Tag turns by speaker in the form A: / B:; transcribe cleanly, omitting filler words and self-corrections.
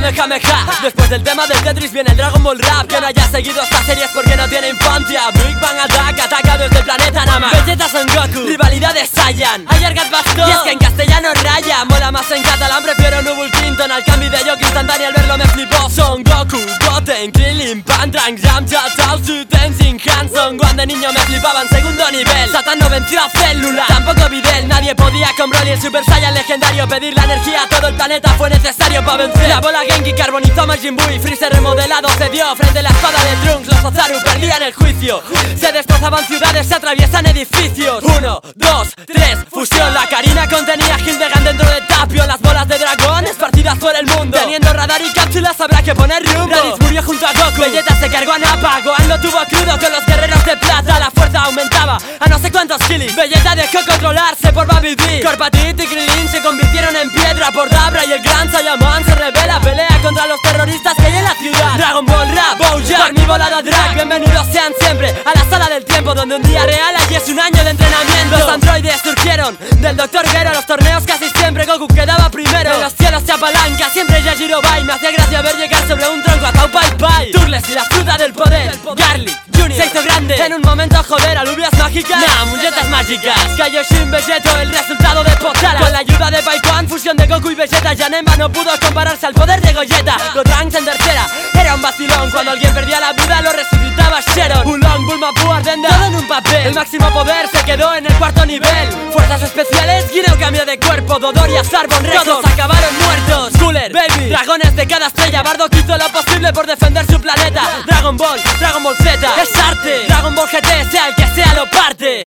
A: Kamehameha. Después del tema del Tetris viene el Dragon Ball Rap. Que no haya seguido esta serie es porque no tiene infancia. Big Bang Attack ataca desde el planeta Nama. Vegeta Son Goku, rivalidad de Saiyan. Ayer Gat Bastó, y es que en castellano raya. Mola más en catalán, prefiero Nubul Clinton. Al cambio de Yoki instantáneo al verlo me flipó. Son Goku, Goten, Krillin, Pandrang, Yamcha, Chaozu, Tenzin, Hanson. Cuando de niño me flipaban segundo nivel. Satan no venció a Célula, tampoco Videl. Nadie podía con Broly, el Super Saiyan legendario. Pedir la energía a todo el planeta fue necesario para vencer. La bola Genki carbonizó a Majin Buu y Freezer remodelado cedió frente a la espada de Trunks. Los Ozaru perdían el juicio. Se destrozaban ciudades, se atraviesan edificios. 1, 2, 3, fusión. La Karina contenía a Hildegard dentro de Tapio. Las bolas de dragón esparcidas por el mundo. Teniendo radar y cápsulas habrá que poner rumbo. Raditz murió junto a Goku. Vegeta se cargó a Nappa. Gohan lo tuvo crudo con los guerreros de plata. La fuerza aumentaba a no sé cuántos kilis. Vegeta dejó controlarse por Baby D. Corpatit y Krillin se convirtieron en piedra por Dabra. Y el gran Saiyaman se revela, pelea contra los terroristas que hay en la ciudad. Dragon Ball Rap, Bojack, por mi volada drag. Bienvenidos sean siempre a la sala del tiempo, donde un día real allí es un año de entrenamiento. Los androides surgieron del Dr. Gero. Los torneos casi siempre Goku quedaba primero. En los cielos se apalanca siempre Yajirobai. Me hacía gracia ver llegar sobre un tronco a Tao Pai Pai. Turles y la fruta del poder. Garlic Junior se hizo grande en un momento, joder, alubias mágicas. Nah, muñecas mágicas. Kaioshin Vegeto, el resultado de Potara. Con la ayuda de Paikuan, fusión de Goku y Vegeta. Janemba no pudo compararse al poder de Gogeta. Gotrunks en tercera, era un vacilón. Cuando alguien perdía la vida lo resucitaba Sharon. Oolong, Bulma, Buu, Ardenda, todo en un papel. El máximo poder se quedó en el cuarto nivel. Fuerzas especiales, Guineo cambió de cuerpo. Dodoria, Sarbon, Rex, todos acabaron muertos. Cooler, Baby, dragones de cada estrella. Bardock hizo lo posible por defender su planeta. Dragon Ball Z, es arte. Dragon Ball GT, sea el que sea lo parte.